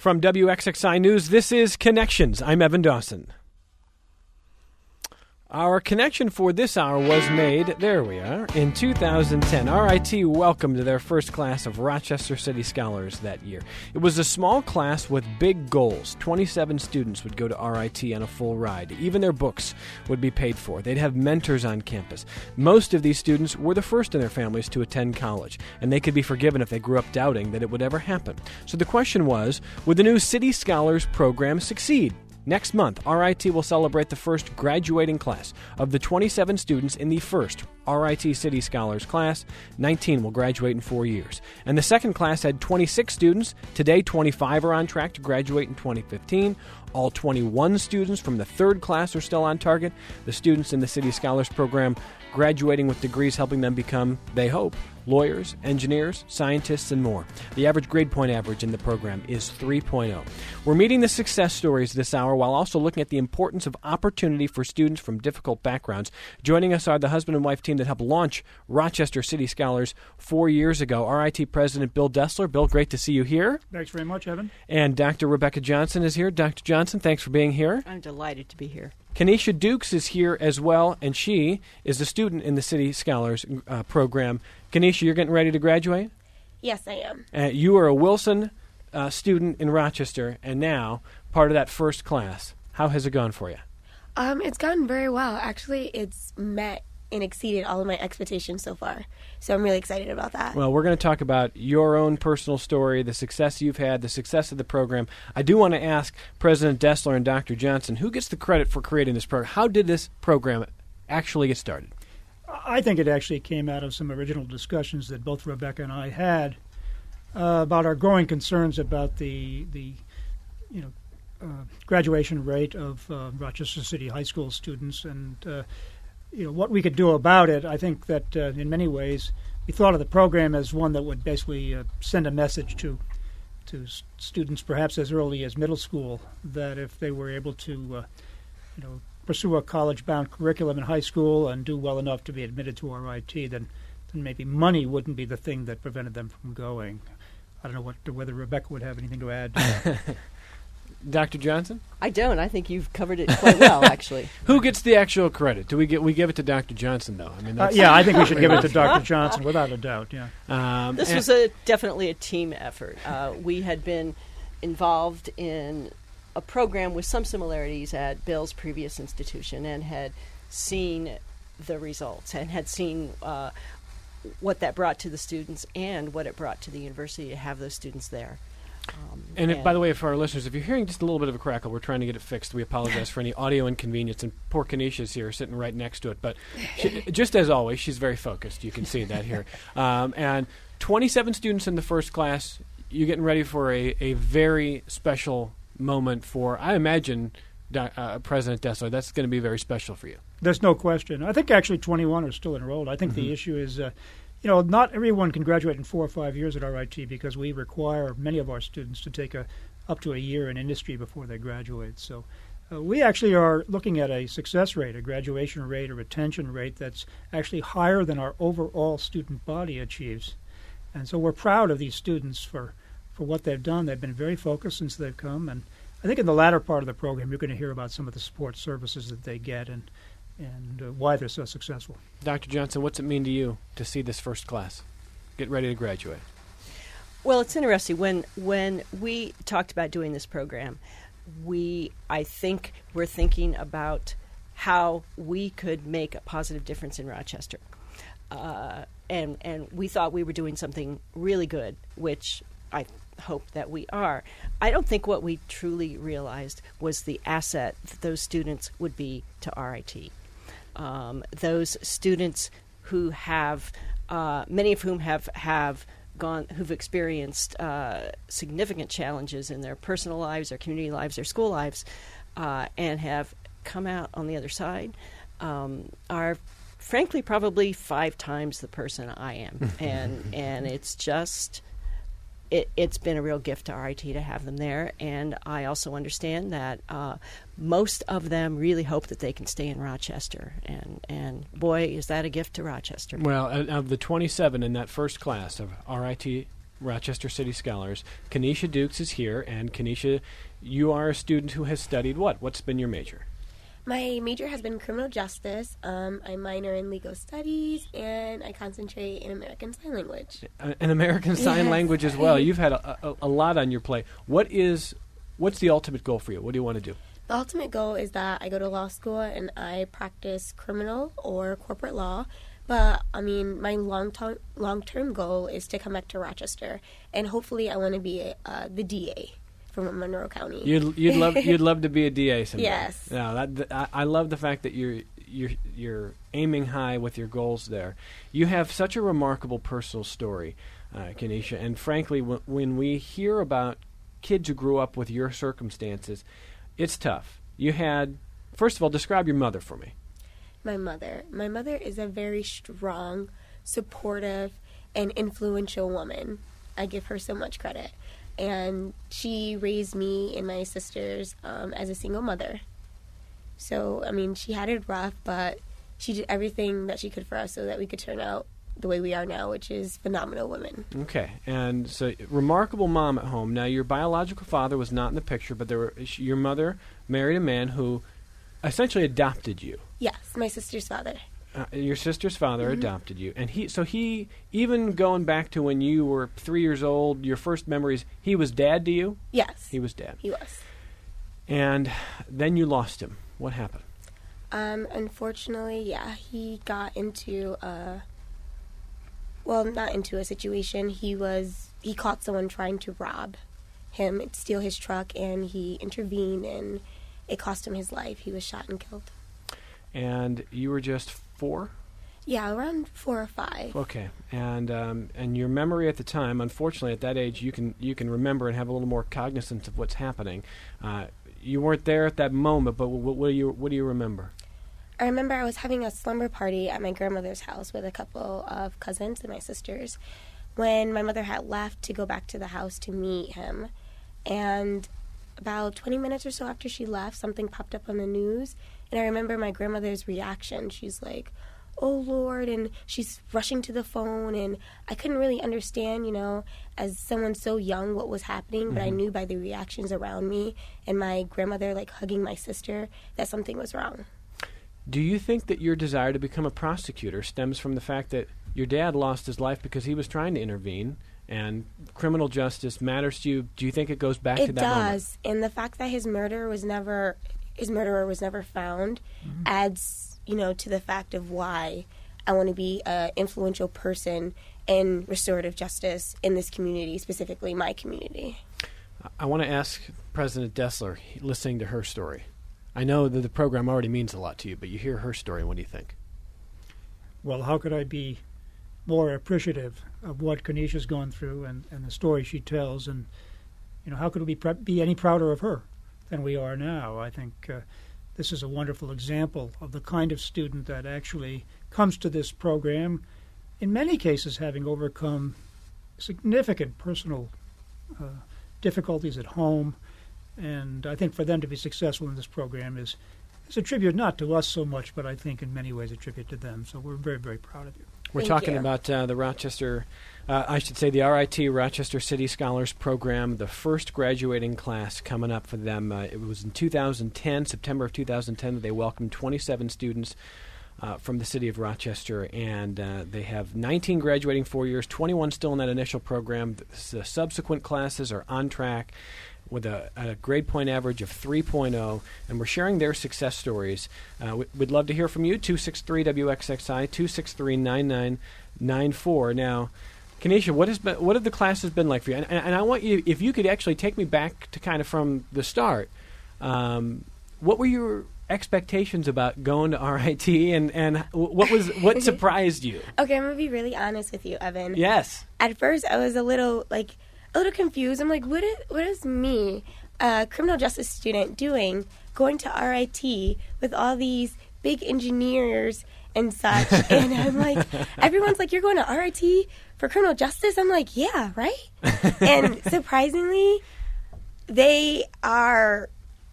From WXXI News, this is Connections. I'm Evan Dawson. Our connection for this hour was made, there we are, in 2010. RIT welcomed their first class of Rochester City Scholars that year. It was a small class with big goals. 27 students would go to RIT on a full ride. Even their books would be paid for. They'd have mentors on campus. Most of these students were the first in their families to attend college, and they could be forgiven if they grew up doubting that it would ever happen. So the question was, would the new City Scholars program succeed? Next month, RIT will celebrate the first graduating class. Of the 27 students in the first RIT City Scholars class, 19 will graduate in 4 years. And the second class had 26 students. Today, 25 are on track to graduate in 2015. All 21 students from the third class are still on target. The students in the City Scholars program graduating with degrees helping them become, they hope, lawyers, engineers, scientists, and more. The average grade point average in the program is 3.0. We're meeting the success stories this hour while also looking at the importance of opportunity for students from difficult backgrounds. Joining us are the husband and wife team that helped launch Rochester City Scholars 4 years ago. RIT President Bill Dessler. Bill, great to see you here. Thanks very much, Evan. And Dr. Rebecca Johnson is here. Dr. Johnson, thanks for being here. I'm delighted to be here. Kenesha Dukes is here as well, and she is a student in the City Scholars program. Kenesha, you're getting ready to graduate? Yes, I am. You are a Wilson student in Rochester, and now part of that first class. How has it gone for you? It's gone very well. Actually, it's met and exceeded all of my expectations so far. So I'm really excited about that. Well, we're going to talk about your own personal story, the success you've had, the success of the program. I do want to ask President Dessler and Dr. Johnson, who gets the credit for creating this program? How did this program actually get started? I think it actually came out of some original discussions that both Rebecca and I had about our growing concerns about the graduation rate of Rochester City High School students and what we could do about it. I think that in many ways we thought of the program as one that would basically send a message to students perhaps as early as middle school that if they were able to pursue a college-bound curriculum in high school and do well enough to be admitted to RIT, then maybe money wouldn't be the thing that prevented them from going. I don't know whether Rebecca would have anything to add to that. Dr. Johnson? I don't. I think you've covered it quite well, actually. Who gets the actual credit? We give it to Dr. Johnson, though? I mean, I think we should give it to Dr. Johnson, without a doubt. Yeah. This was definitely a team effort. We had been involved in a program with some similarities at Bill's previous institution and had seen the results and had seen what that brought to the students and what it brought to the university to have those students there. By the way, for our listeners, if you're hearing just a little bit of a crackle, we're trying to get it fixed. We apologize for any audio inconvenience, and poor Kenesha's here sitting right next to it. But just as always, she's very focused. You can see that here. And 27 students in the first class. You're getting ready for a very special moment for, I imagine, President Dessler. That's going to be very special for you. There's no question. I think actually 21 are still enrolled. I think the issue is not everyone can graduate in 4 or 5 years at RIT because we require many of our students to take up to a year in industry before they graduate. So we actually are looking at a success rate, a graduation rate, a retention rate that's actually higher than our overall student body achieves. And so we're proud of these students for what they've done. They've been very focused since they've come. And I think in the latter part of the program, you're going to hear about some of the support services that they get and why they're so successful. Dr. Johnson, what's it mean to you to see this first class get ready to graduate? Well, it's interesting. When we talked about doing this program, I think we're thinking about how we could make a positive difference in Rochester. And we thought we were doing something really good, which I hope that we are. I don't think what we truly realized was the asset that those students would be to RIT. Those students who have, many of whom who've experienced significant challenges in their personal lives, their community lives, their school lives, and have come out on the other side, are frankly probably 5 times the person I am. and it's just... It's been a real gift to RIT to have them there, and I also understand that most of them really hope that they can stay in Rochester, and boy, is that a gift to Rochester. Well, of the 27 in that first class of RIT Rochester City Scholars. Kenesha Dukes is here, and Kenesha, you are a student who has studied what? What's been your major? My major has been criminal justice. I minor in legal studies, and I concentrate in American Sign Language. An American Sign Yes. Language as well. You've had a lot on your plate. What's the ultimate goal for you? What do you want to do? The ultimate goal is that I go to law school and I practice criminal or corporate law. But, I mean, my long-term goal is to come back to Rochester, and hopefully I want to be the DA from Monroe County. You'd love to be a DA someday. Yes. No, I love the fact that you're aiming high with your goals there. You have such a remarkable personal story, Kenesha, and frankly, when we hear about kids who grew up with your circumstances, it's tough. You had, first of all, describe your mother for me. My mother is a very strong, supportive, and influential woman. I give her so much credit. And she raised me and my sisters as a single mother. So, I mean, she had it rough, but she did everything that she could for us so that we could turn out the way we are now, which is phenomenal women. Okay, and so remarkable mom at home. Now, your biological father was not in the picture, but your mother married a man who essentially adopted you. Yes, my sister's father. Your sister's father adopted you, and he even going back to when you were 3 years old, your first memories, he was dad to you? Yes. He was dad. He was. And then you lost him. What happened? Unfortunately, yeah, he got into not into a situation. He caught someone trying to rob him, steal his truck, and he intervened, and it cost him his life. He was shot and killed. And you were just 4? Yeah, around 4 or 5. Okay, and your memory at the time, unfortunately, at that age, you can remember and have a little more cognizance of what's happening. You weren't there at that moment, but what do you remember? I remember I was having a slumber party at my grandmother's house with a couple of cousins and my sisters when my mother had left to go back to the house to meet him. And about 20 minutes or so after she left, something popped up on the news. And I remember my grandmother's reaction. She's like, "Oh, Lord," and she's rushing to the phone. And I couldn't really understand, as someone so young, what was happening. But I knew by the reactions around me and my grandmother, like, hugging my sister, that something was wrong. Do you think that your desire to become a prosecutor stems from the fact that your dad lost his life because he was trying to intervene, and criminal justice matters to you? Do you think it goes back to that moment? It does, and the fact that his murderer was never found adds, to the fact of why I want to be an influential person in restorative justice in this community, specifically my community. I want to ask President Dessler, listening to her story. I know that the program already means a lot to you, but you hear her story. What do you think? Well, how could I be more appreciative of what Kenesha's gone through and the story she tells? And, how could we be any prouder of her than we are now? I think this is a wonderful example of the kind of student that actually comes to this program, in many cases having overcome significant personal difficulties at home. And I think for them to be successful in this program is a tribute not to us so much, but I think in many ways a tribute to them. So we're very, very proud of you. We're Thank talking you. about the Rochester, the RIT Rochester City Scholars Program, the first graduating class coming up for them. It was in 2010, September of 2010, that they welcomed 27 students from the city of Rochester, and they have 19 graduating 4 years, 21 still in that initial program. The subsequent classes are on track with a grade point average of 3.0, and we're sharing their success stories. We'd love to hear from you, 263-WXXI, 263-9994. Now, Kenesha, what have the classes been like for you? And I want you, if you could actually take me back to kind of from the start, what were your expectations about going to RIT, and what surprised you? Okay, I'm going to be really honest with you, Evan. Yes. At first, I was a little confused. I'm like, what is me, a criminal justice student, doing going to RIT with all these big engineers and such? And I'm like, everyone's like, you're going to RIT for criminal justice? I'm like, yeah, right? And surprisingly, they are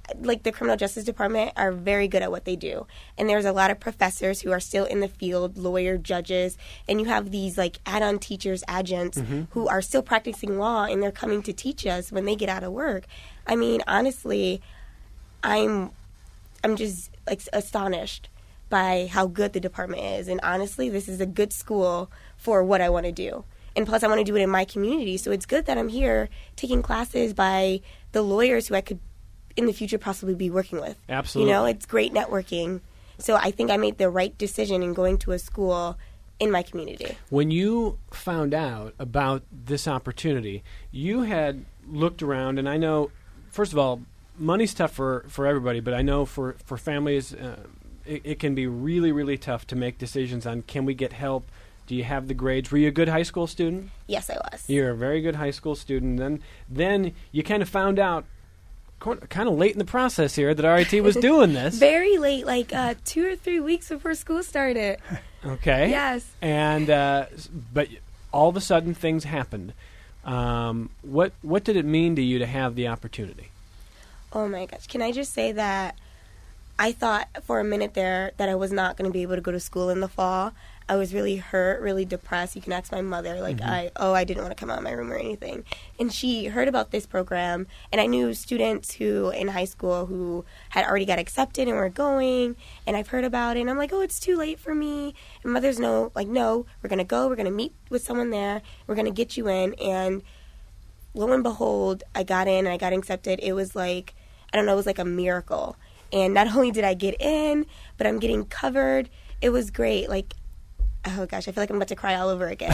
like the criminal justice department are very good at what they do. And there's a lot of professors who are still in the field, lawyer, judges, and you have these like add-on teachers, adjuncts, who are still practicing law, and they're coming to teach us when they get out of work. I mean, honestly, I'm just like astonished by how good the department is. And honestly, this is a good school for what I want to do. And plus, I want to do it in my community. So it's good that I'm here taking classes by the lawyers who I could in the future possibly be working with. Absolutely. You know, it's great networking. So I think I made the right decision in going to a school in my community. When you found out about this opportunity, you had looked around, and I know, first of all, money's tough for everybody, but I know for families, it can be really, really tough to make decisions on, can we get help? Do you have the grades? Were you a good high school student? Yes, I was. You're a very good high school student. Then you kind of found out kind of late in the process here that RIT was doing this. Very late, like 2 or 3 weeks before school started. Okay. Yes. And but all of a sudden things happened. What did it mean to you to have the opportunity? Oh my gosh. Can I just say that I thought for a minute there that I was not going to be able to go to school in the fall. I was really hurt, really depressed. You can ask my mother, like, I didn't want to come out of my room or anything. And she heard about this program, and I knew students who in high school who had already got accepted and were going, and I've heard about it, and I'm like, oh, it's too late for me. And mothers know, like, no, we're going to go, we're going to meet with someone there, we're going to get you in. And lo and behold, I got in, and I got accepted. It was like, I don't know, it was like a miracle. And not only did I get in, but I'm getting covered. It was great. Like, oh gosh, I feel like I'm about to cry all over again.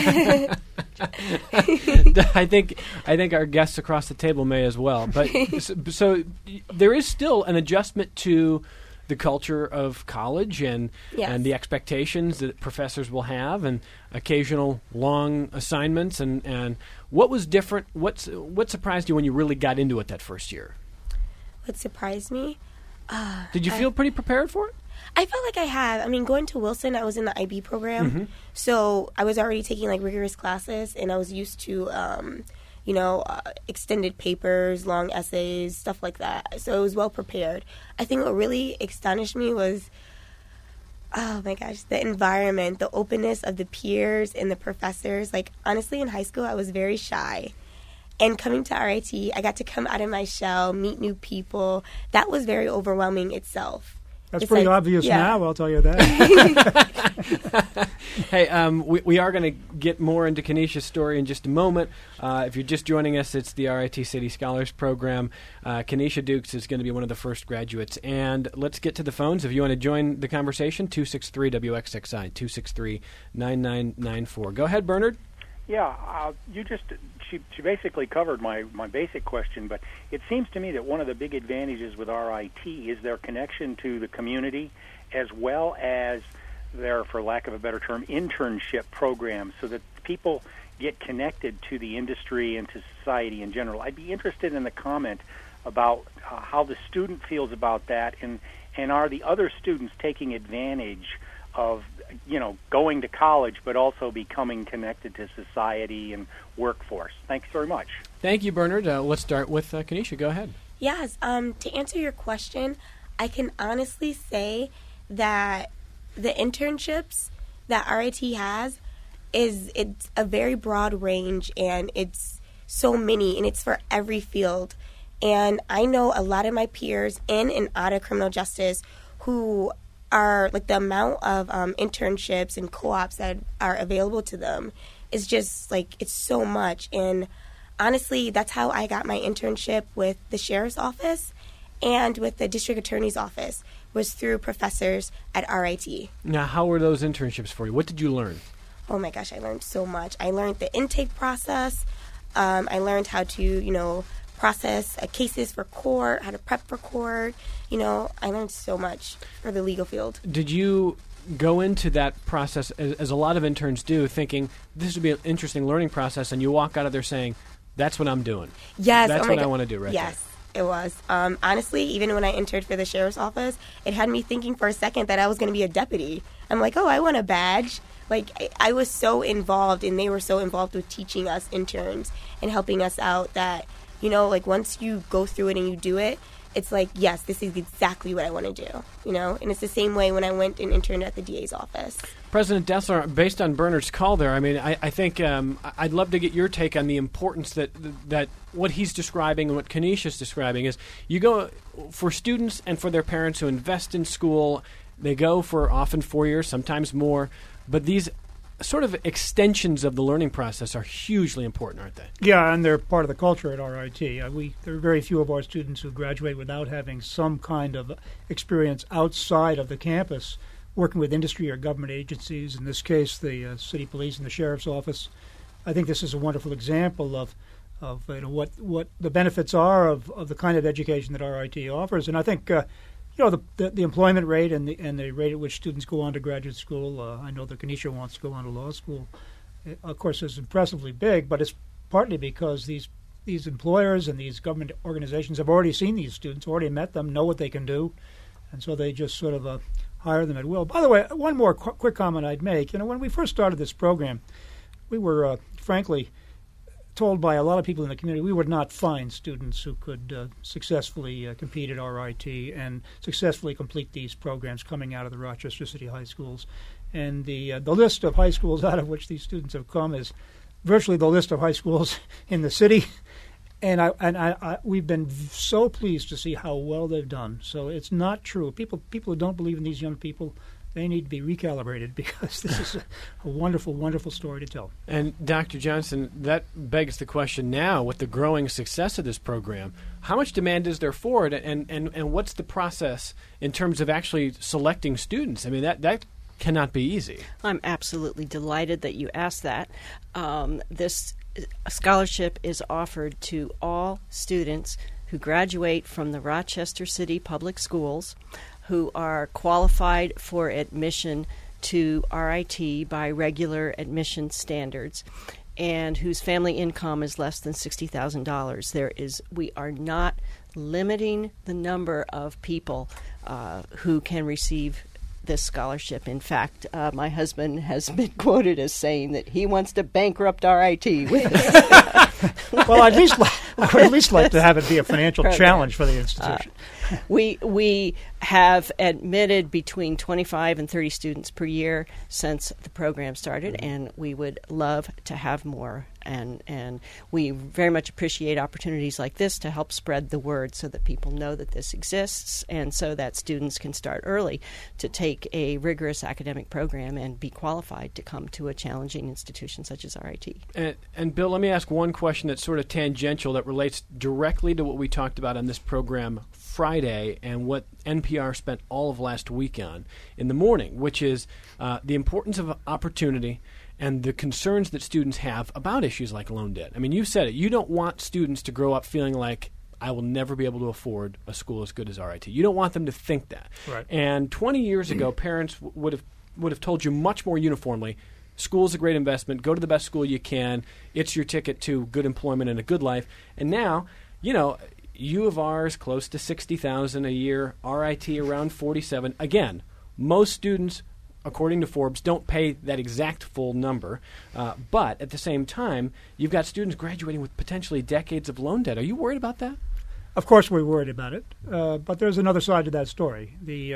I think our guests across the table may as well. But so there is still an adjustment to the culture of college and the expectations that professors will have, and occasional long assignments. And what was different? What surprised you when you really got into it that first year? What surprised me? Did you feel pretty prepared for it? I felt like I had. I mean, going to Wilson, I was in the IB program, so I was already taking like rigorous classes, and I was used to, extended papers, long essays, stuff like that. So I was well prepared. I think what really astonished me was, oh my gosh, the environment, the openness of the peers and the professors. Like, honestly, in high school, I was very shy. And coming to RIT, I got to come out of my shell, meet new people. That was very overwhelming itself. That's pretty obvious now, I'll tell you that. Hey, we are going to get more into Kenesha's story in just a moment. If you're just joining us, it's the RIT City Scholars Program. Kenesha Dukes is going to be one of the first graduates. And let's get to the phones. If you want to join the conversation, 263-WXXI, 263-9994. Go ahead, Bernard. Yeah, she basically covered my basic question, but it seems to me that one of the big advantages with RIT is their connection to the community, as well as their, for lack of a better term, internship programs, so that people get connected to the industry and to society in general. I'd be interested in the comment about how the student feels about that, and are the other students taking advantage of going to college, but also becoming connected to society and workforce. Thanks very much. Thank you, Bernard. Let's start with Kenesha. Go ahead. Yes. To answer your question, I can honestly say that the internships that RIT has it's a very broad range, and it's so many, and it's for every field. And I know a lot of my peers in and out of criminal justice who are, like, the amount of internships and co-ops that are available to them is just, like, it's so much. And honestly, that's how I got my internship with the sheriff's office and with the district attorney's office, was through professors at RIT. Now, how were those internships for you? What did you learn? Oh my gosh, I learned so much. I learned the intake process. I learned how to, process cases for court, how to prep for court. I learned so much for the legal field. Did you go into that process, as a lot of interns do, thinking this would be an interesting learning process, and you walk out of there saying, that's what I'm doing? Yes. That's what I want to do right Yes, it was. Honestly, even when I entered for the sheriff's office, it had me thinking for a second that I was going to be a deputy. I'm like, oh, I want a badge. Like, I was so involved, and they were so involved with teaching us interns and helping us out that, once you go through it and you do it, it's like, yes, this is exactly what I want to do, you know? And it's the same way when I went and interned at the DA's office. President Dessler, based on Bernard's call there, I mean, I think I'd love to get your take on the importance that what he's describing and what Kenesha's describing is you go for students and for their parents who invest in school. They go for often 4 years, sometimes more, but these sort of extensions of the learning process are hugely important, aren't they? Yeah, and they're part of the culture at RIT. There are very few of our students who graduate without having some kind of experience outside of the campus, working with industry or government agencies, in this case the city police and the sheriff's office. I think this is a wonderful example of what the benefits are of the kind of education that RIT offers. And I think the employment rate and the rate at which students go on to graduate school, I know that Kenesha wants to go on to law school, of course, is impressively big, but it's partly because these employers and these government organizations have already seen these students, already met them, know what they can do, and so they just sort of hire them at will. By the way, one more quick comment I'd make. When we first started this program, we were, frankly, told by a lot of people in the community we would not find students who could successfully compete at RIT and successfully complete these programs coming out of the Rochester City high schools. And the list of high schools out of which these students have come is virtually the list of high schools in the city. And we've been so pleased to see how well they've done. So it's not true. People who don't believe in these young people, they need to be recalibrated, because this is a wonderful, wonderful story to tell. And Dr. Johnson, that begs the question now, with the growing success of this program, how much demand is there for it, and what's the process in terms of actually selecting students? I mean, that cannot be easy. I'm absolutely delighted that you asked that. This scholarship is offered to all students who graduate from the Rochester City Public Schools, who are qualified for admission to RIT by regular admission standards, and whose family income is less than $60,000. We are not limiting the number of people who can receive this scholarship. In fact, my husband has been quoted as saying that he wants to bankrupt RIT with Well, I would at least like to have it be a financial challenge for the institution. We have admitted between 25 and 30 students per year since the program started, and we would love to have more. And we very much appreciate opportunities like this to help spread the word so that people know that this exists, and so that students can start early to take a rigorous academic program and be qualified to come to a challenging institution such as RIT. And Bill, let me ask one question that's sort of tangential that relates directly to what we talked about on this program Friday and what NPR spent all of last week on in the morning, which is the importance of opportunity and the concerns that students have about issues like loan debt. I mean, you said it. You don't want students to grow up feeling like, I will never be able to afford a school as good as RIT. You don't want them to think that. Right. And 20 years ago, parents would have told you much more uniformly, school's a great investment. Go to the best school you can. It's your ticket to good employment and a good life. And now, U of R is close to $60,000 a year, RIT around $47,000. Again, most students, according to Forbes, don't pay that exact full number. But at the same time, you've got students graduating with potentially decades of loan debt. Are you worried about that? Of course we're worried about it. But there's another side to that story.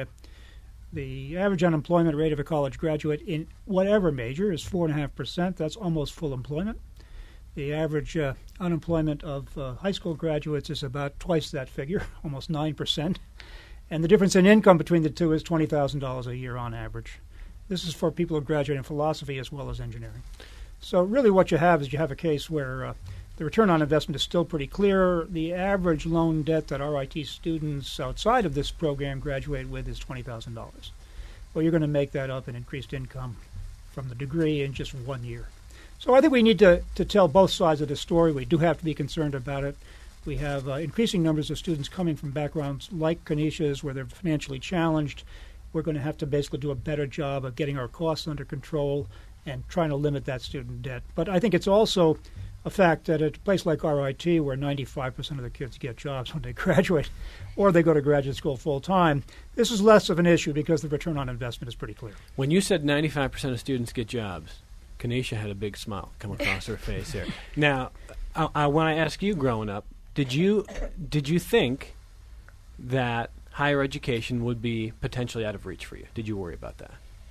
The average unemployment rate of a college graduate in whatever major is 4.5%. That's almost full employment. The average unemployment of high school graduates is about twice that figure, almost 9%. And the difference in income between the two is $20,000 a year on average. This is for people who graduate in philosophy as well as engineering. So really what you have is you have a case where the return on investment is still pretty clear. The average loan debt that RIT students outside of this program graduate with is $20,000. Well, you're going to make that up in increased income from the degree in just 1 year. So I think we need to tell both sides of the story. We do have to be concerned about it. We have increasing numbers of students coming from backgrounds like Kenesha's where they're financially challenged. We're going to have to basically do a better job of getting our costs under control and trying to limit that student debt. But I think it's also a fact that at a place like RIT, where 95% of the kids get jobs when they graduate or they go to graduate school full-time, this is less of an issue because the return on investment is pretty clear. When you said 95% of students get jobs, Kenesha had a big smile come across her face here. Now, when I ask you growing up, did you think that higher education would be potentially out of reach for you? Did you worry about that?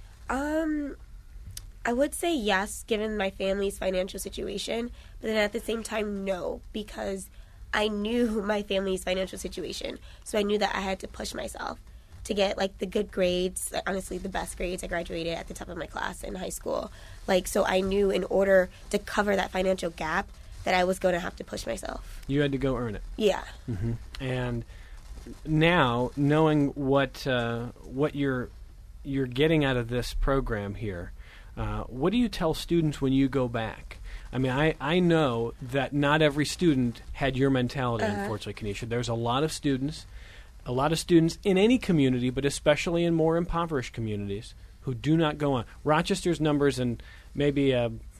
I would say yes, given my family's financial situation, but then at the same time, no, because I knew my family's financial situation, so I knew that I had to push myself to get, like, the good grades, like, honestly, the best grades. I graduated at the top of my class in high school. Like, so I knew in order to cover that financial gap that I was going to have to push myself. You had to go earn it. Yeah. Mm-hmm. And now, knowing what you're getting out of this program here, what do you tell students when you go back? I mean, I know that not every student had your mentality, unfortunately, Kenesha. There's a lot of students in any community, but especially in more impoverished communities, who do not go on. Rochester's numbers, and maybe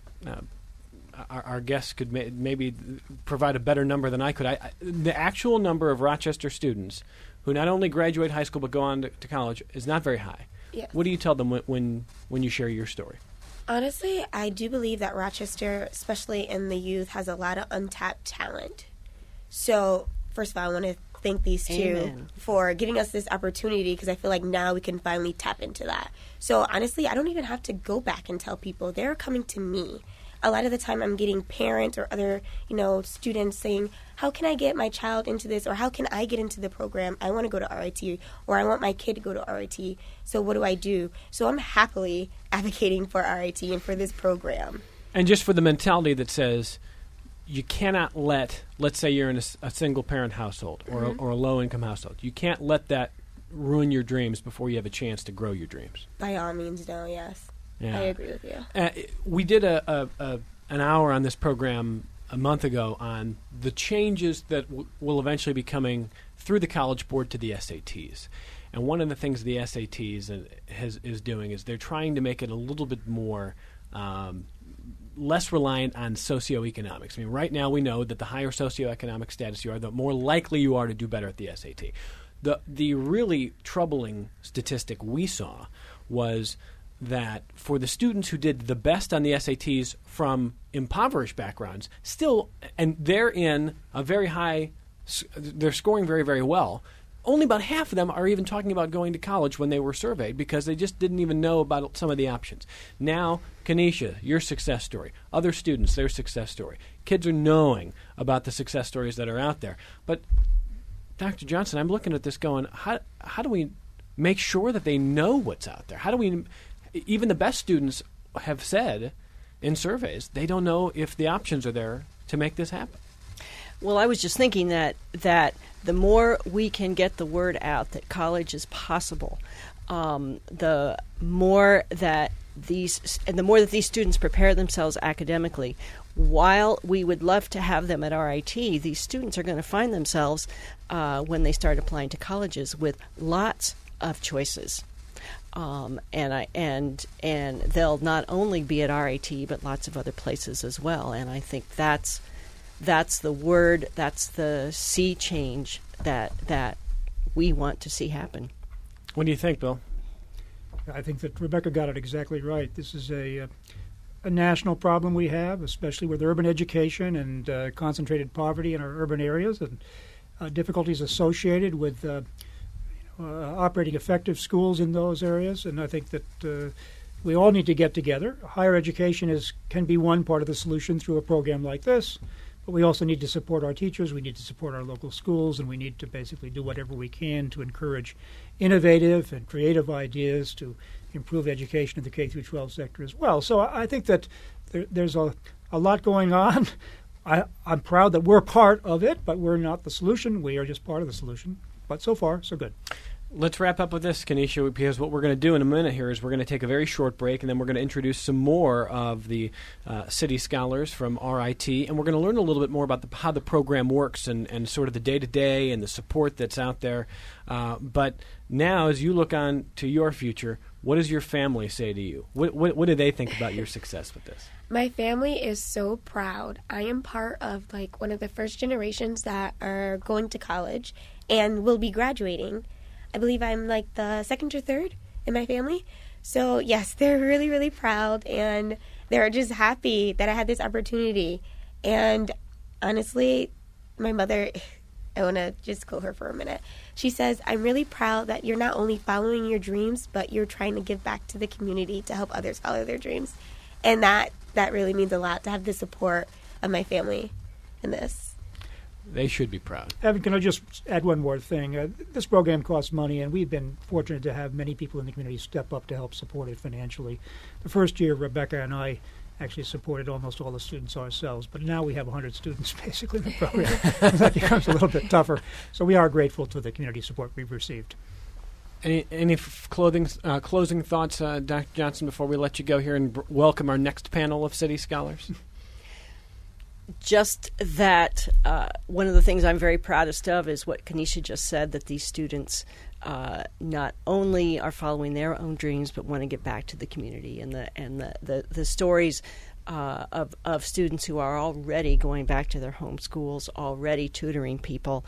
our guests could maybe provide a better number than I could. The actual number of Rochester students who not only graduate high school but go on to college is not very high. Yes. What do you tell them when you share your story? Honestly, I do believe that Rochester, especially in the youth, has a lot of untapped talent. So, first of all, I want to thank these two for giving us this opportunity, because I feel like now we can finally tap into that. So, honestly, I don't even have to go back and tell people. They're coming to me. A lot of the time I'm getting parents or other, students saying, how can I get my child into this, or how can I get into the program? I want to go to RIT, or I want my kid to go to RIT. So what do I do? So I'm happily advocating for RIT and for this program. And just for the mentality that says you cannot let's say you're in a single-parent household or a low-income household. You can't let that ruin your dreams before you have a chance to grow your dreams. By all means, no, yes. Yeah. I agree with you. We did an hour on this program a month ago on the changes that will eventually be coming through the College Board to the SATs. And one of the things the SATs is doing is they're trying to make it a little bit more less reliant on socioeconomics. I mean, right now we know that the higher socioeconomic status you are, the more likely you are to do better at the SAT. The really troubling statistic we saw was that for the students who did the best on the SATs from impoverished backgrounds, still, and they're in a very high, they're scoring very, very well, only about half of them are even talking about going to college when they were surveyed, because they just didn't even know about some of the options. Now, Kenesha, your success story. Other students, their success story. Kids are knowing about the success stories that are out there. But, Dr. Johnson, I'm looking at this going, how do we make sure that they know what's out there? How do we... Even the best students have said in surveys they don't know if the options are there to make this happen. Well, I was just thinking that the more we can get the word out that college is possible, the more that these students prepare themselves academically. While we would love to have them at RIT, these students are going to find themselves when they start applying to colleges with lots of choices. And they'll not only be at RIT but lots of other places as well. And I think that's the word, that's the sea change that we want to see happen. What do you think, Bill? I think that Rebecca got it exactly right. This is a national problem we have, especially with urban education and concentrated poverty in our urban areas, and difficulties associated with operating effective schools in those areas. And I think that we all need to get together. Higher education can be one part of the solution through a program like this, but we also need to support our teachers, we need to support our local schools, and we need to basically do whatever we can to encourage innovative and creative ideas to improve education in the K-12 sector as well. So I think that there's a lot going on. I'm proud that we're part of it, but we're not the solution. We are just part of the solution. But so far, so good. Let's wrap up with this, Kenesha, because what we're going to do in a minute here is we're going to take a very short break, and then we're going to introduce some more of the city scholars from RIT, and we're going to learn a little bit more about how the program works and sort of the day-to-day and the support that's out there. But now, as you look on to your future, what does your family say to you? What do they think about your success with this? My family is so proud. I am part of one of the first generations that are going to college and will be graduating. I believe I'm the second or third in my family. So yes, they're really, really proud, and they're just happy that I had this opportunity. And honestly, my mother I want to just quote her for a minute. She says, "I'm really proud that you're not only following your dreams, but you're trying to give back to the community to help others follow their dreams." And that really means a lot, to have the support of my family in this. They should be proud. Evan, can I just add one more thing? This program costs money, and we've been fortunate to have many people in the community step up to help support it financially. The first year, Rebecca and I actually supported almost all the students ourselves, but now we have 100 students basically in the program. That becomes a little bit tougher. So we are grateful to the community support we've received. Any closing thoughts, Dr. Johnson, before we let you go here and welcome our next panel of City Scholars? Just that one of the things I'm very proudest of is what Kenesha just said, that these students not only are following their own dreams but want to get back to the community, and the stories of students who are already going back to their home schools, already tutoring people,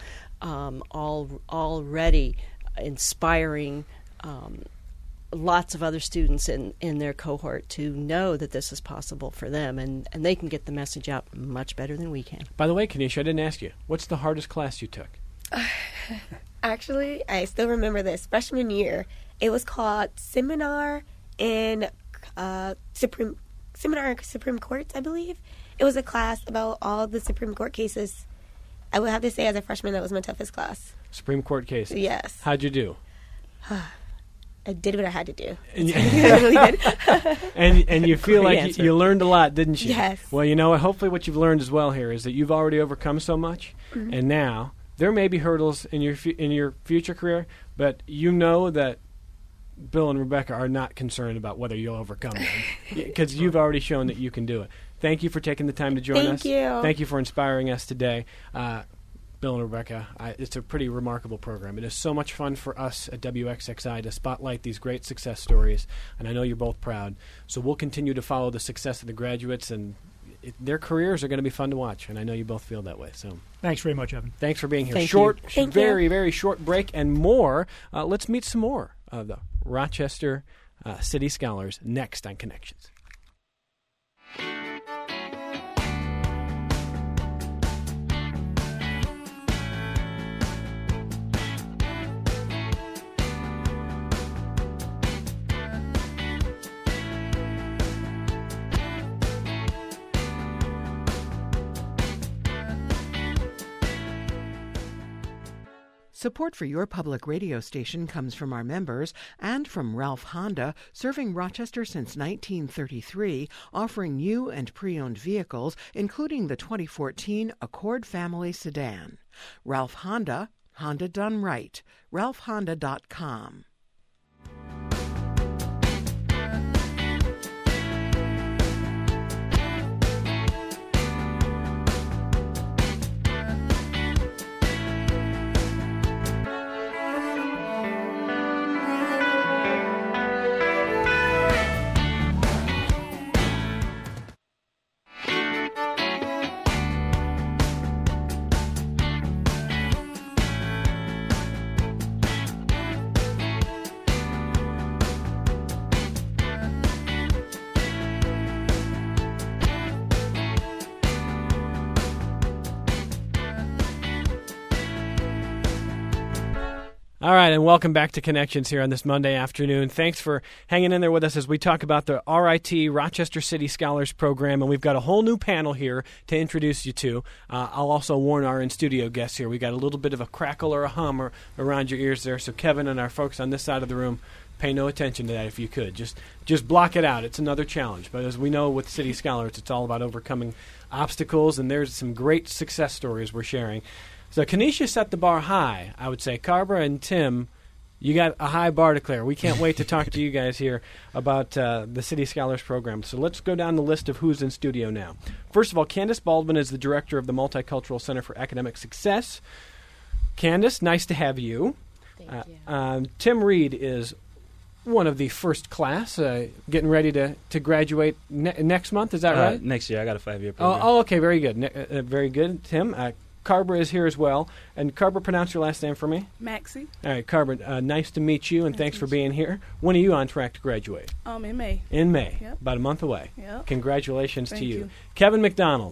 already inspiring lots of other students in their cohort to know that this is possible for them, and they can get the message out much better than we can. By the way, Kenesha, I didn't ask you, what's the hardest class you took? Actually, I still remember this. Freshman year, it was called Seminar in Supreme Courts, I believe. It was a class about all the Supreme Court cases. I would have to say, as a freshman, that was my toughest class. Supreme Court cases. Yes. How'd you do? I did what I had to do. And, I really did. and you feel Great like answer. you learned a lot, didn't you? Yes. Well, you know, hopefully what you've learned as well here is that you've already overcome so much, and now there may be hurdles in your future career, but you know that Bill and Rebecca are not concerned about whether you'll overcome them, because you've already shown that you can do it. Thank you for taking the time to join us. Thank you. Thank you for inspiring us today. Bill and Rebecca, it's a pretty remarkable program. It is so much fun for us at WXXI to spotlight these great success stories, and I know you're both proud. So we'll continue to follow the success of the graduates, and their careers are going to be fun to watch, and I know you both feel that way. So Thanks very much, Evan. thanks for being here. Thank Short, you. very, very short break and more. Let's meet some more of the Rochester City Scholars next on Connections. Support for your public radio station comes from our members and from Ralph Honda, serving Rochester since 1933, offering new and pre-owned vehicles, including the 2014 Accord Family Sedan. Ralph Honda, Honda done right. RalphHonda.com. All right, and welcome back to Connections here on this Monday afternoon. Thanks for hanging in there with us as we talk about the RIT, Rochester City Scholars Program, and we've got a whole new panel here to introduce you to. I'll also warn our in-studio guests here. We got a little bit of a crackle or a hum around your ears there, so Kevin and our folks on this side of the room, pay no attention to that if you could. Just block it out. It's another challenge. But as we know with City Scholars, it's all about overcoming obstacles, and there's some great success stories we're sharing. So Kenesha set the bar high, I would say. Carver and Tim, you got a high bar to clear. We can't wait to talk to you guys here about the City Scholars Program. So let's go down the list of who's in studio now. First of all, Candace Baldwin is the director of the Multicultural Center for Academic Success. Candace, nice to have you. Thank you. Tim Reed is one of the first class, getting ready to graduate next month. Is that right? Next year. I got a 5-year program. Oh, okay, very good. Very good, Tim. Carver is here as well. And Carver, pronounce your last name for me. Maxie. All right, Carver, nice to meet you, and Nice thanks to for meet being here. When are you on track to graduate? In May. In May, Yep. about a month away. Yep. Congratulations to Thank you. you. Kevin McDonald,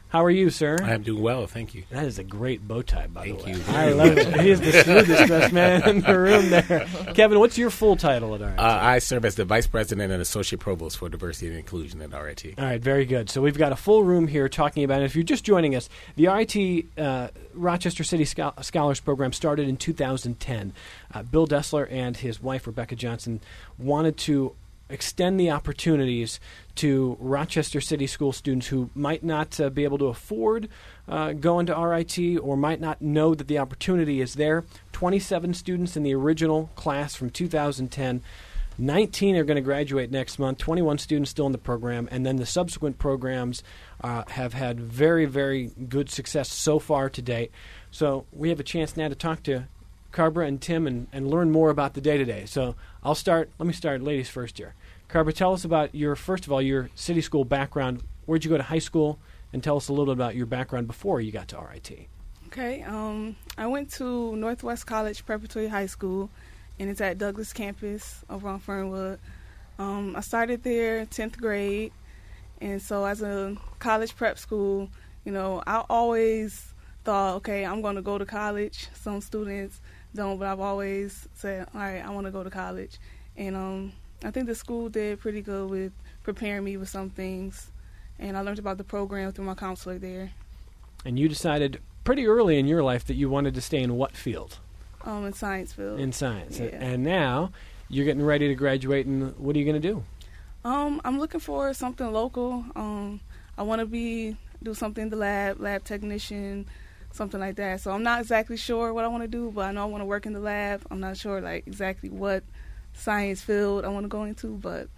How are you, sir? I am doing well, thank you. That is a great bow tie, by Thank the way. you. I love it. He is the smoothest dressed man in the room there. Kevin, what's your full title at RIT? I serve as the Vice President and Associate Provost for Diversity and Inclusion at RIT. All right, very good. So we've got a full room here talking about it. If you're just joining us, the RIT Rochester City Scholars Program started in 2010. Bill Dessler and his wife, Rebecca Johnson, wanted to extend the opportunities to Rochester City School students who might not be able to afford going to RIT or might not know that the opportunity is there. 27 students in the original class from 2010. 19 are going to graduate next month, 21 students still in the program, and then the subsequent programs have had very, very good success so far to date. So we have a chance now to talk to Carbra and Tim and learn more about the day-to-day. So let me start ladies first here. Carbra, tell us about first of all, your city school background. Where'd you go to high school? And tell us a little bit about your background before you got to RIT. Okay, I went to Northwest College Preparatory High School, and it's at Douglas campus over on Fernwood. I started there 10th grade, and so as a college prep school, I always thought, okay, I'm going to go to college. Some students don't, but I've always said, all right, I want to go to college. And I think the school did pretty good with preparing me with some things, and I learned about the program through my counselor there. And you decided pretty early in your life that you wanted to stay in what field? In science field. In science. Yeah. And now you're getting ready to graduate, and what are you going to do? I'm looking for something local. I want to do something in the lab technician, something like that. So I'm not exactly sure what I want to do, but I know I want to work in the lab. I'm not sure exactly what science field I want to go into, but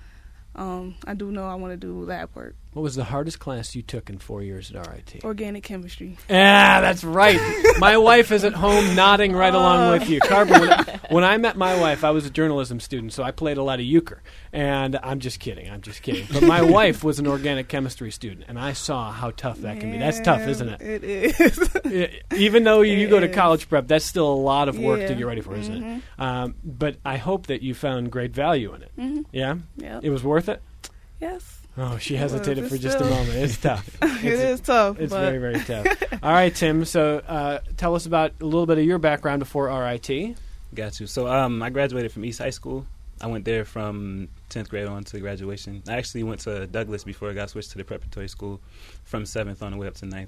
I do know I want to do lab work. What was the hardest class you took in 4 years at RIT? Organic chemistry. Yeah, that's right. My wife is at home nodding right along with you. Carbra, when I met my wife, I was a journalism student, so I played a lot of euchre. And I'm just kidding. But my wife was an organic chemistry student, and I saw how tough that can be. That's tough, isn't it? It is. Even though you go to college prep, that's still a lot of work to get ready for, isn't it? But I hope that you found great value in it. Mm-hmm. Yeah? Yep. It was worth it? Yes. Oh, she hesitated for just a moment. It's tough. It is tough. It's very, very tough. All right, Tim. So tell us about a little bit of your background before RIT. Got you. So I graduated from East High School. I went there from 10th grade on to graduation. I actually went to Douglas before I got switched to the preparatory school from 7th on the way up to 9th.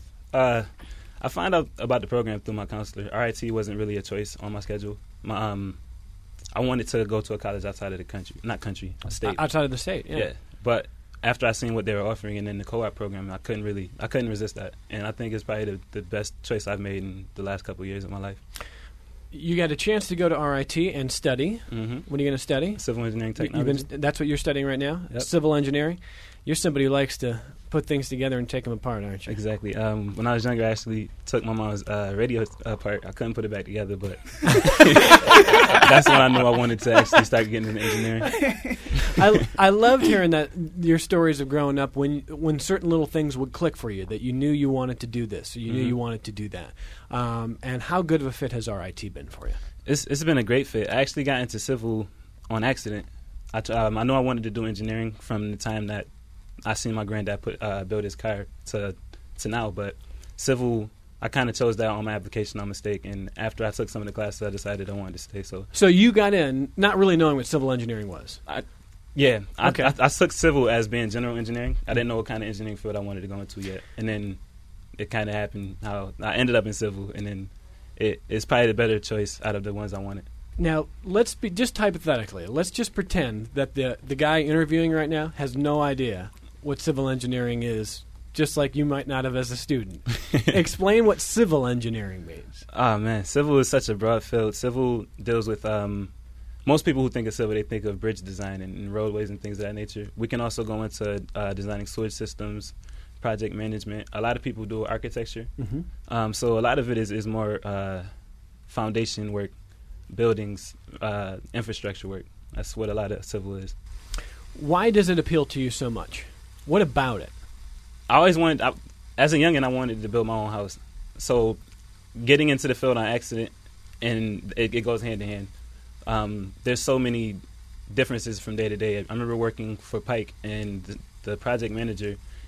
I found out about the program through my counselor. RIT wasn't really a choice on my schedule. I wanted to go to a college outside of the country. Not country, a state. Outside of the state, yeah. But after I seen what they were offering and then the co-op program, I couldn't resist that. And I think it's probably the best choice I've made in the last couple of years of my life. You got a chance to go to RIT and study. Mm-hmm. What are you going to study? Civil engineering technology. That's what you're studying right now? Yep. Civil engineering? You're somebody who likes to put things together and take them apart, aren't you? Exactly. When I was younger, I actually took my mom's radio apart. I couldn't put it back together, but that's when I knew I wanted to actually start getting into engineering. I loved hearing that your stories of growing up when certain little things would click for you, that you knew you wanted to do this, or you knew you wanted to do that. And how good of a fit has RIT been for you? It's been a great fit. I actually got into civil on accident. I know I wanted to do engineering from the time that I seen my granddad build his car to now, but civil, I kind of chose that on my application on mistake, and after I took some of the classes, I decided I wanted to stay. So you got in not really knowing what civil engineering was? Okay. I took civil as being general engineering. I didn't know what kind of engineering field I wanted to go into yet, and then it kind of happened how I ended up in civil, and then it's probably the better choice out of the ones I wanted. Now, let's be just hypothetically. Let's just pretend that the guy interviewing right now has no idea what civil engineering is, just like you might not have as a student. Explain what civil engineering means. Oh, man. Civil is such a broad field. Civil deals with most people who think of civil, they think of bridge design and roadways and things of that nature. We can also go into designing sewage systems, project management. A lot of people do architecture. Mm-hmm. So a lot of it is more foundation work, buildings, infrastructure work. That's what a lot of civil is. Why does it appeal to you so much? What about it? I always wanted, as a youngin', I wanted to build my own house. So getting into the field on accident, and it goes hand in hand. There's so many differences from day to day. I remember working for Pike, and the project manager,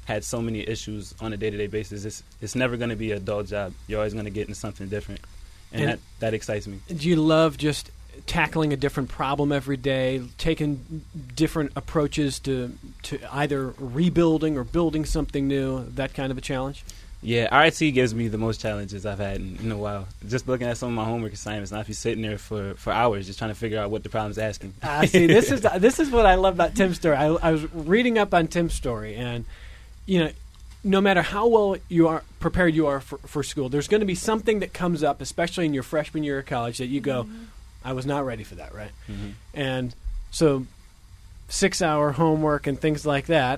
had so many issues on a day-to-day basis. It's never going to be a dull job. You're always going to get into something different, and that excites me. Do you love just tackling a different problem every day, taking different approaches to either rebuilding or building something new, that kind of a challenge? Yeah, RIT gives me the most challenges I've had in a while. Just looking at some of my homework assignments, and I'll be sitting there for hours just trying to figure out what the problem's asking. See, this is what I love about Tim's story. I was reading up on Tim's story, and no matter how well you are prepared you are for school, there's going to be something that comes up, especially in your freshman year of college, that you go, I was not ready for that, right? Mm-hmm. And so 6-hour homework and things like that,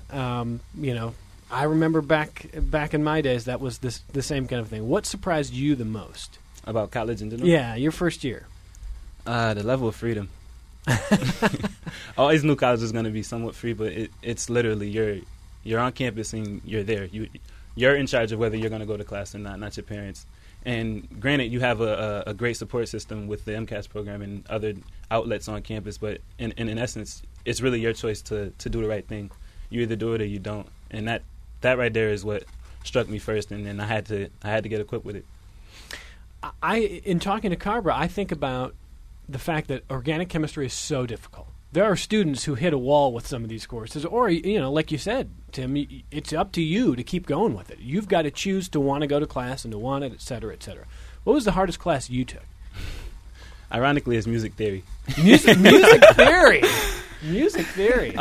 I remember back in my days, that was the same kind of thing. What surprised you the most? About college in general? Yeah, your first year. The level of freedom. I always knew college was going to be somewhat free, but it's literally you're on campus and you're there. You're in charge of whether you're going to go to class or not your parents. And granted, you have a great support system with the MCAS program and other outlets on campus, but in essence, it's really your choice to do the right thing. You either do it or you don't. And that right there is what struck me first, and then I had to get equipped with it. In talking to Carver, I think about the fact that organic chemistry is so difficult. There are students who hit a wall with some of these courses, or, like you said, Tim, it's up to you to keep going with it. You've got to choose to want to go to class and to want it, et cetera, et cetera. What was the hardest class you took? Ironically, it's music theory. Music theory. Music theory.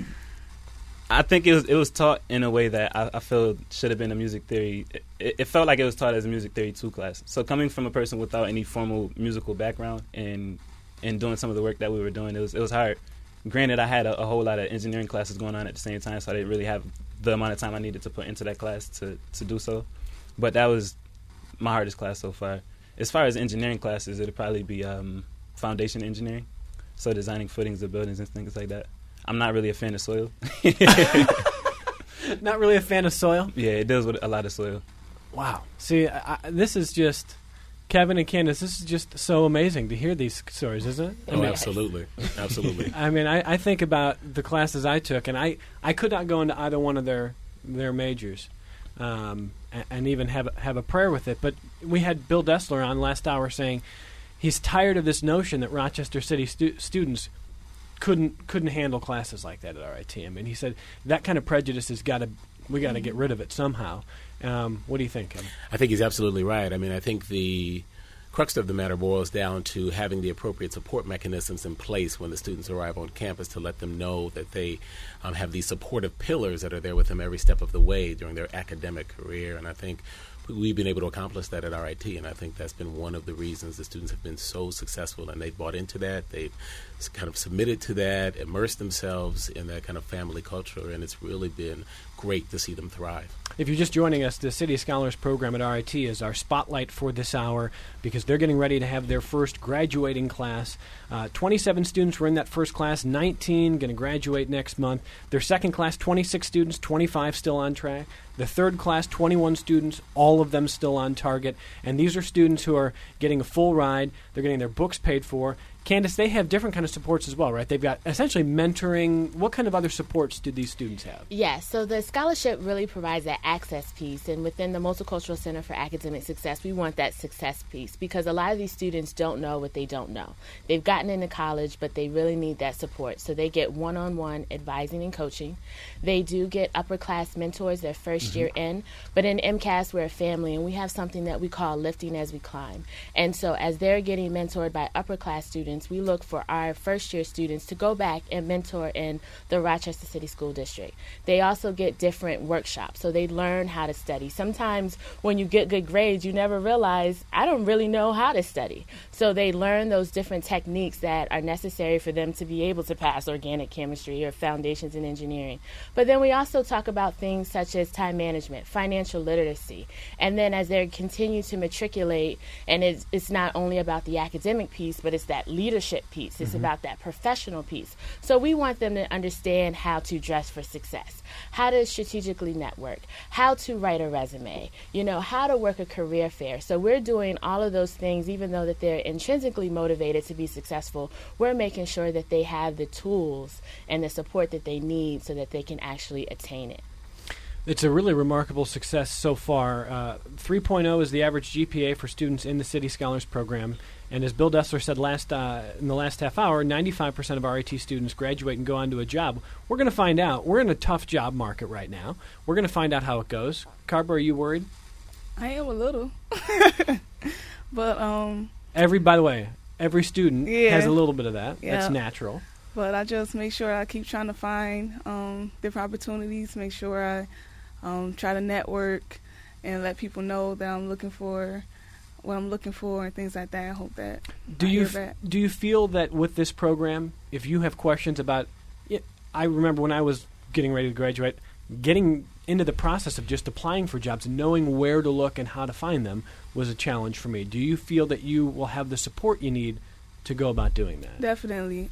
I think it was taught in a way that I feel should have been a music theory. It felt like it was taught as a music theory 2 class. So coming from a person without any formal musical background and doing some of the work that we were doing, it was hard. Granted, I had a whole lot of engineering classes going on at the same time, so I didn't really have the amount of time I needed to put into that class to do so. But that was my hardest class so far. As far as engineering classes, it'd probably be foundation engineering, so designing footings of buildings and things like that. I'm not really a fan of soil. Not really a fan of soil? Yeah, it deals with a lot of soil. Wow. See, this is just, Kevin and Candace, this is just so amazing to hear these stories, isn't it? Absolutely. Absolutely. I mean, I think about the classes I took, and I could not go into either one of their majors and even have a prayer with it. But we had Bill Dessler on last hour saying he's tired of this notion that Rochester City students couldn't handle classes like that at RIT. I mean, he said that kind of prejudice we got to get rid of it somehow. What do you think, Kevin? I think he's absolutely right. I mean, I think the crux of the matter boils down to having the appropriate support mechanisms in place when the students arrive on campus to let them know that they have these supportive pillars that are there with them every step of the way during their academic career. And I think we've been able to accomplish that at RIT, and I think that's been one of the reasons the students have been so successful, and they've bought into that. They've kind of submitted to that, immersed themselves in that kind of family culture, and it's really been great to see them thrive. If you're just joining us, the City Scholars Program at RIT is our spotlight for this hour because they're getting ready to have their first graduating class. 27 students were in that first class, 19 going to graduate next month. Their second class, 26 students, 25 still on track. The third class, 21 students, all of them still on target. And these are students who are getting a full ride. They're getting their books paid for. Candace, they have different kind of supports as well, right? They've got essentially mentoring. What kind of other supports do these students have? Yes, so the scholarship really provides that access piece, and within the Multicultural Center for Academic Success, we want that success piece because a lot of these students don't know what they don't know. They've gotten into college, but they really need that support, so they get one-on-one advising and coaching. They do get upper class mentors their first year in, but in MCAS, we're a family, and we have something that we call lifting as we climb. And so as they're getting mentored by upper class students, we look for our first-year students to go back and mentor in the Rochester City School District. They also get different workshops, so they learn how to study. Sometimes when you get good grades, you never realize, I don't really know how to study. So they learn those different techniques that are necessary for them to be able to pass organic chemistry or foundations in engineering. But then we also talk about things such as time management, financial literacy, and then as they continue to matriculate, and it's not only about the academic piece, but it's that leadership piece. It's about that professional piece. So we want them to understand how to dress for success, how to strategically network, how to write a resume, how to work a career fair. So we're doing all of those things, even though that they're intrinsically motivated to be successful. We're making sure that they have the tools and the support that they need so that they can actually attain it. It's a really remarkable success so far. 3.0 is the average GPA for students in the City Scholars Program. And as Bill Dessler said in the last half hour, 95% of RIT students graduate and go on to a job. We're going to find out. We're in a tough job market right now. We're going to find out how it goes. Carver, are you worried? I am a little. But by the way, every student has a little bit of that. Yeah. That's natural. But I just make sure I keep trying to find different opportunities, make sure I try to network and let people know that I'm looking for what I'm looking for and things like that. I hope that do you feel that with this program, if you have questions about it, I remember when I was getting ready to graduate, getting into the process of just applying for jobs and knowing where to look and how to find them was a challenge for me. Do you feel that you will have the support you need to go about doing that? Definitely.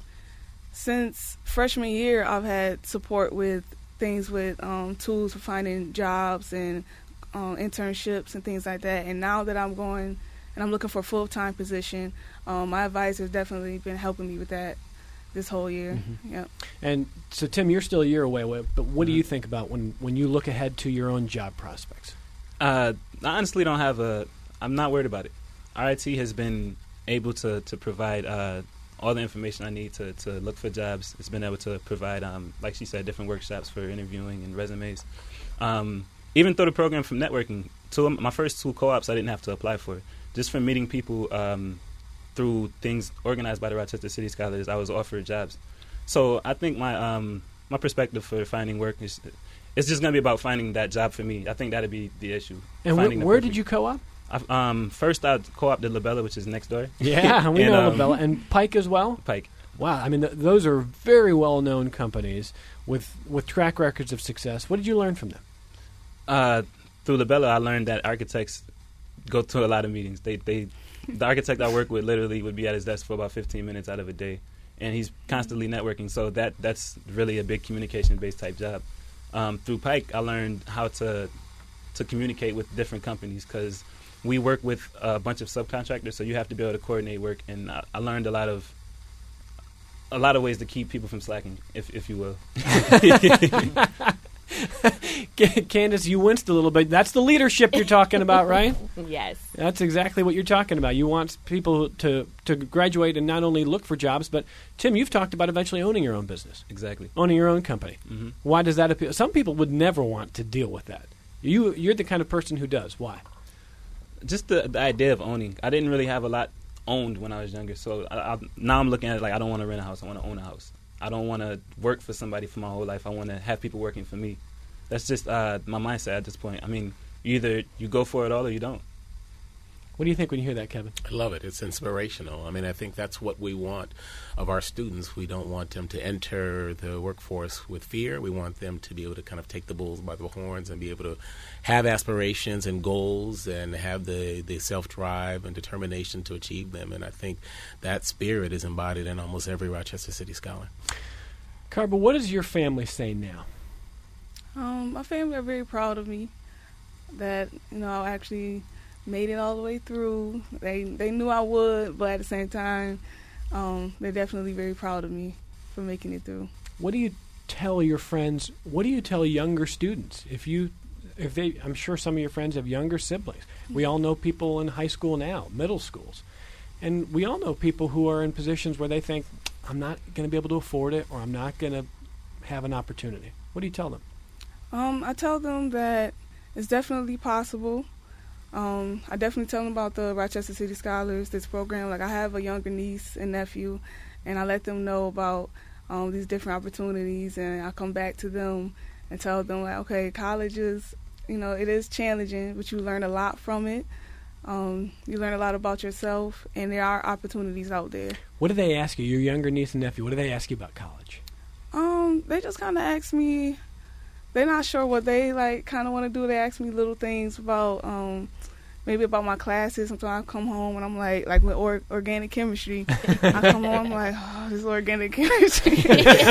Since freshman year, I've had support with things with tools for finding jobs and internships and things like that. And now that I'm going and I'm looking for a full-time position, my advisor's definitely been helping me with that this whole year. Mm-hmm. Yep. And so, Tim, you're still a year away, but what do you think about when you look ahead to your own job prospects? I honestly don't have I'm not worried about it. RIT has been able to provide all the information I need to look for jobs. It's been able to provide, like she said, different workshops for interviewing and resumes. Even through the program from networking, my first 2 co-ops I didn't have to apply for. Just from meeting people through things organized by the Rochester City Scholars, I was offered jobs. So I think my perspective for finding work it's just going to be about finding that job for me. I think that'd be the issue. And where did you co-op? First, I co-opted Labella, which is next door. Yeah, we know Labella. And Pike as well? Pike. Wow, I mean, those are very well-known companies with track records of success. What did you learn from them? Through Labella, I learned that architects go to a lot of meetings. The architect I work with literally would be at his desk for about 15 minutes out of a day, and he's constantly networking. So that's really a big communication-based type job. Through Pike, I learned how to communicate with different companies because we work with a bunch of subcontractors, so you have to be able to coordinate work. And I learned a lot of ways to keep people from slacking, if you will. Candace, you winced a little bit. That's the leadership you're talking about, right? Yes. That's exactly what you're talking about. You want people to graduate and not only look for jobs, but, Tim, you've talked about eventually owning your own business. Exactly. Owning your own company. Mm-hmm. Why does that appeal? Some people would never want to deal with that. You're the kind of person who does. Why? Just the idea of owning. I didn't really have a lot owned when I was younger, so now I'm looking at it like I don't want to rent a house. I want to own a house. I don't want to work for somebody for my whole life. I want to have people working for me. That's just my mindset at this point. I mean, either you go for it all or you don't. What do you think when you hear that, Kevin? I love it. It's inspirational. I mean, I think that's what we want of our students. We don't want them to enter the workforce with fear. We want them to be able to kind of take the bulls by the horns and be able to have aspirations and goals and have the self-drive and determination to achieve them. And I think that spirit is embodied in almost every Rochester City Scholar. Carver, what does your family say now? My family are very proud of me that, I actually made it all the way through. They knew I would, but at the same time, they're definitely very proud of me for making it through. What do you tell your friends? What do you tell younger students? I'm sure some of your friends have younger siblings. We all know people in high school now, middle schools. And we all know people who are in positions where they think, I'm not going to be able to afford it, or I'm not going to have an opportunity. What do you tell them? I tell them that it's definitely possible. I definitely tell them about the Rochester City Scholars, this program. Like, I have a younger niece and nephew, and I let them know about these different opportunities, and I come back to them and tell them, like, okay, college is, it is challenging, but you learn a lot from it. You learn a lot about yourself, and there are opportunities out there. What do they ask you, your younger niece and nephew? What do they ask you about college? They just kind of ask me. They're not sure what they kind of want to do. They ask me little things about maybe about my classes. Sometimes I come home and I'm like with organic chemistry. I come home, I'm like, oh, this is organic chemistry.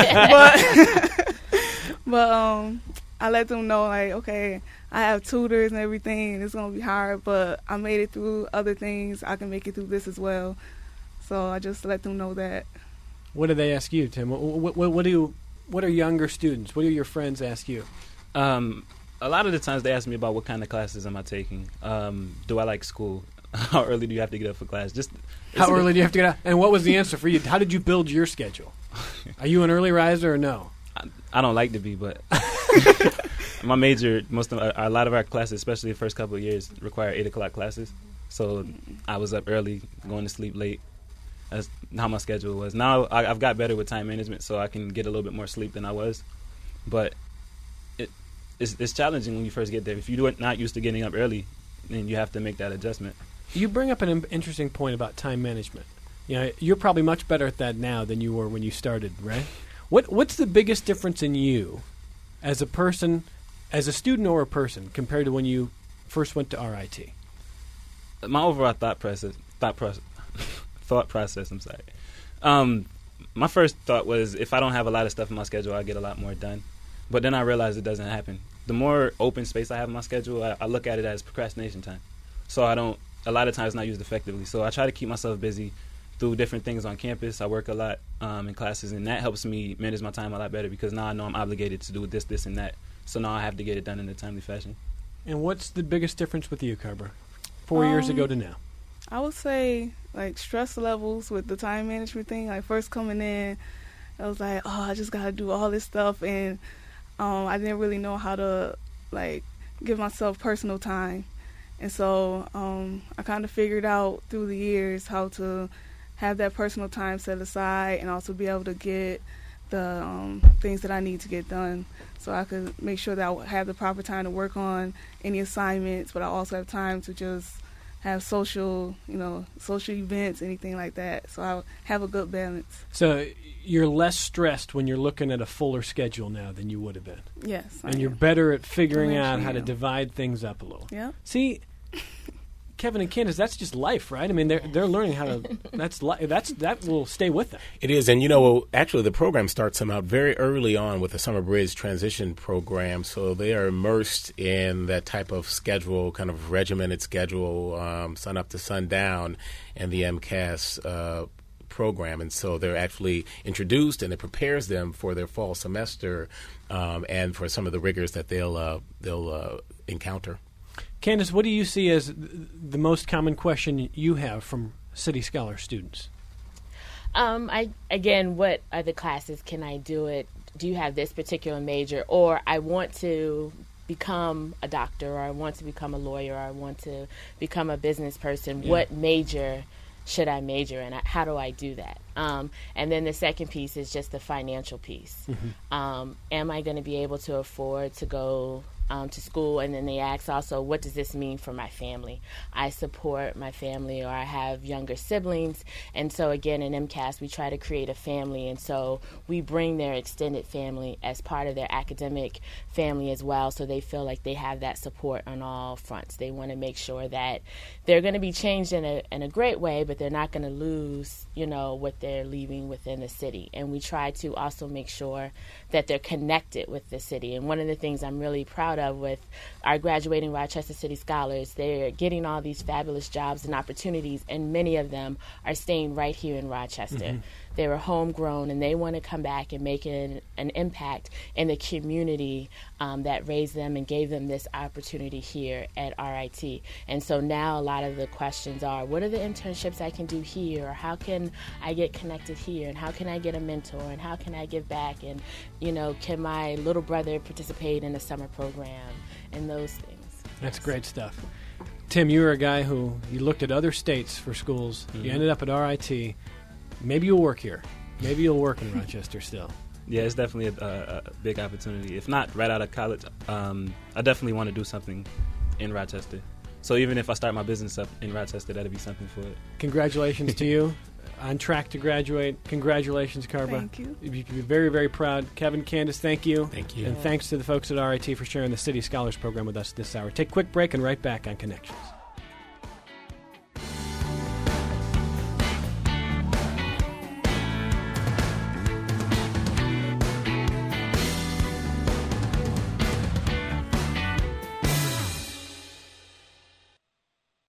but I let them know, like, okay, I have tutors and everything, and it's gonna be hard, but I made it through other things. I can make it through this as well. So I just let them know that. What do they ask you, Tim? What are younger students? What do your friends ask you? A lot of the times they ask me about what kind of classes am I taking. Do I like school? How early do you have to get up for class? How early do you have to get up? And what was the answer for you? How did you build your schedule? Are you an early riser or no? I don't like to be, but my major, a lot of our classes, especially the first couple of years, require 8 o'clock classes. So I was up early, going to sleep late. That's how my schedule was. Now I've got better with time management, so I can get a little bit more sleep than I was. But it's challenging when you first get there. If you're not used to getting up early, then you have to make that adjustment. You bring up an interesting point about time management. You're probably much better at that now than you were when you started, right? What's the biggest difference in you as a person, as a student or a person, compared to when you first went to RIT? My overall thought process. I'm sorry. My first thought was if I don't have a lot of stuff in my schedule, I'll get a lot more done. But then I realized it doesn't happen. The more open space I have in my schedule, I look at it as procrastination time. So I don't, a lot of times, not used effectively. So I try to keep myself busy through different things on campus. I work a lot in classes, and that helps me manage my time a lot better because now I know I'm obligated to do this, and that. So now I have to get it done in a timely fashion. And what's the biggest difference with you, Carver, 4 years ago to now? I would say, stress levels with the time management thing. First coming in, I was like, I just got to do all this stuff, and I didn't really know how to, give myself personal time. And so I kind of figured out through the years how to have that personal time set aside and also be able to get the things that I need to get done so I could make sure that I have the proper time to work on any assignments, but I also have time to just have social events, anything like that. So I have a good balance. So you're less stressed when you're looking at a fuller schedule now than you would have been. Yes. And you're better at figuring out how to divide things up a little. Yeah. See, Kevin and Candace, that's just life, right? I mean, they're learning how to. That will stay with them. It is, and actually, the program starts them out very early on with the Summer Bridge transition program, so they are immersed in that type of schedule, kind of regimented schedule, sun up to sundown, and the MCAS program, and so they're actually introduced, and it prepares them for their fall semester and for some of the rigors that they'll encounter. Candace, what do you see as the most common question you have from City Scholar students? What are the classes? Can I do it? Do you have this particular major? Or I want to become a doctor, or I want to become a lawyer, or I want to become a business person. Yeah. What major should I major in? How do I do that? And then the second piece is just the financial piece. Mm-hmm. Am I going to be able to afford to go to school? And then they ask also, what does this mean for my family? I support my family, or I have younger siblings, and so again in MCAS we try to create a family, and so we bring their extended family as part of their academic family as well, so they feel like they have that support on all fronts. They want to make sure that they're going to be changed in a great way, but they're not going to lose what they're leaving within the city. And we try to also make sure that they're connected with the city. And one of the things I'm really proud of with our graduating Rochester City Scholars, they're getting all these fabulous jobs and opportunities, and many of them are staying right here in Rochester. Mm-hmm. They were homegrown, and they want to come back and make an impact in the community that raised them and gave them this opportunity here at RIT. And so now a lot of the questions are, what are the internships I can do here? Or how can I get connected here? And how can I get a mentor? And how can I give back? And, can my little brother participate in a summer program? And those things. That's great stuff. Tim, you were a guy who you looked at other states for schools. Mm-hmm. You ended up at RIT. Maybe you'll work here. Maybe you'll work in Rochester still. Yeah, it's definitely a big opportunity. If not right out of college, I definitely want to do something in Rochester. So even if I start my business up in Rochester, that'll be something for it. Congratulations to you. On track to graduate. Congratulations, Carba. Thank you. You can be very, very proud. Kevin, Candace, thank you. Thank you. And thanks to the folks at RIT for sharing the City Scholars Program with us this hour. Take a quick break and right back on Connections.